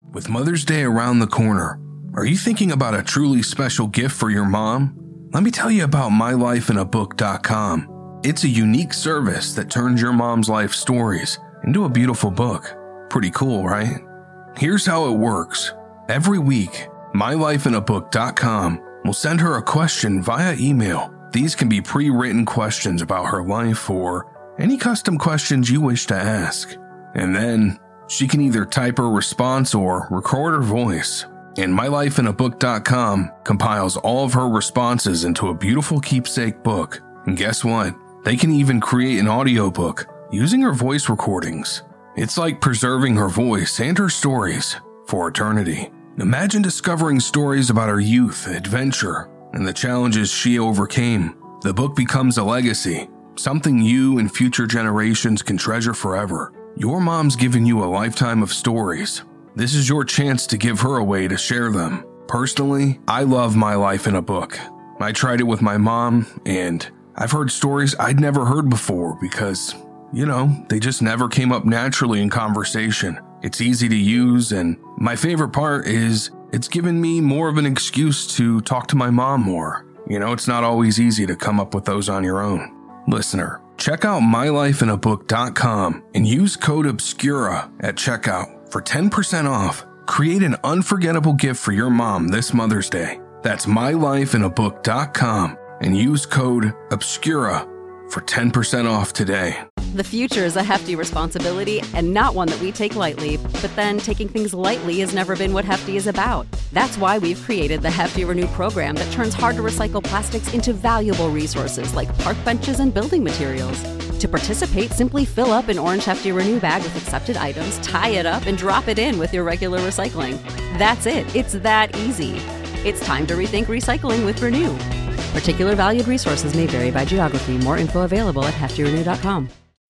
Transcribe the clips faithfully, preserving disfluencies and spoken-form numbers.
With Mother's Day around the corner, are you thinking about a truly special gift for your mom? Let me tell you about my life in a book dot com. It's a unique service that turns your mom's life stories into a beautiful book. Pretty cool, right? Here's how it works. Every week, my life in a book dot com will send her a question via email. These can be pre-written questions about her life or any custom questions you wish to ask. And then she can either type her response or record her voice. And my life in a book dot com compiles all of her responses into a beautiful keepsake book. And guess what? They can even create an audiobook using her voice recordings. It's like preserving her voice and her stories for eternity. Imagine discovering stories about her youth, adventure, and the challenges she overcame. The book becomes a legacy, something you and future generations can treasure forever. Your mom's given you a lifetime of stories. This is your chance to give her a way to share them. Personally, I love My Life in a Book. I tried it with my mom, and I've heard stories I'd never heard before because, you know, they just never came up naturally in conversation. It's easy to use, and my favorite part is it's given me more of an excuse to talk to my mom more. You know, it's not always easy to come up with those on your own. Listener, check out my life in a book dot com and use code Obscura at checkout for ten percent off. Create an unforgettable gift for your mom this Mother's Day. That's my life in a book dot com and use code Obscura for ten percent off today. The future is a hefty responsibility and not one that we take lightly, but then taking things lightly has never been what Hefty is about. That's why we've created the Hefty Renew program that turns hard-to-recycle plastics into valuable resources like park benches and building materials. To participate, simply fill up an orange Hefty Renew bag with accepted items, tie it up, and drop it in with your regular recycling. That's it. It's that easy. It's time to rethink recycling with Renew. Particular valued resources may vary by geography. More info available at hefty renew dot com.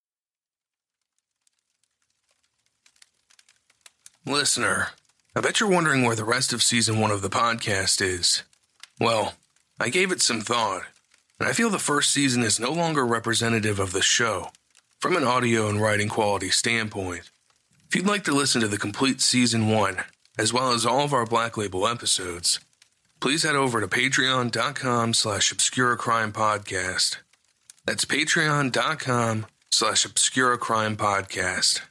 Listener, I bet you're wondering where the rest of season one of the podcast is. Well, I gave it some thought, and I feel the first season is no longer representative of the show from an audio and writing quality standpoint. If you'd like to listen to the complete season one, as well as all of our Black Label episodes, please head over to patreon.com slash Obscura Crime Podcast. That's patreon.com slash Obscura Crime Podcast.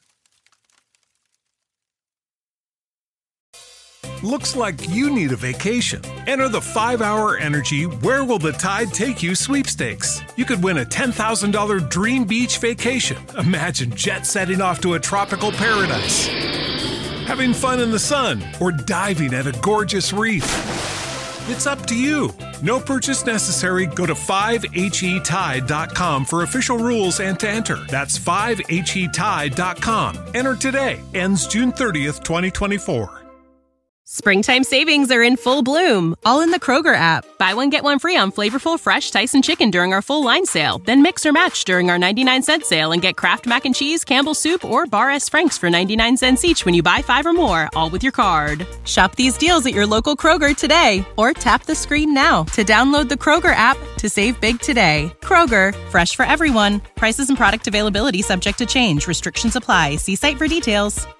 Looks like you need a vacation. Enter the five hour Energy Where Will the Tide Take You sweepstakes. You could win a ten thousand dollars dream beach vacation. Imagine jet setting off to a tropical paradise, having fun in the sun, or diving at a gorgeous reef. It's up to you. No purchase necessary. Go to five H E tide dot com for official rules and to enter. That's five H E tide dot com. Enter today. Ends June thirtieth, twenty twenty-four. Springtime savings are in full bloom, all in the Kroger app. Buy one, get one free on flavorful, fresh Tyson chicken during our full line sale. Then mix or match during our ninety-nine cent sale and get Kraft Mac and Cheese, Campbell's Soup, or Bar S. Frank's for ninety-nine cents each when you buy five or more, all with your card. Shop these deals at your local Kroger today, or tap the screen now to download the Kroger app to save big today. Kroger, fresh for everyone. Prices and product availability subject to change. Restrictions apply. See site for details.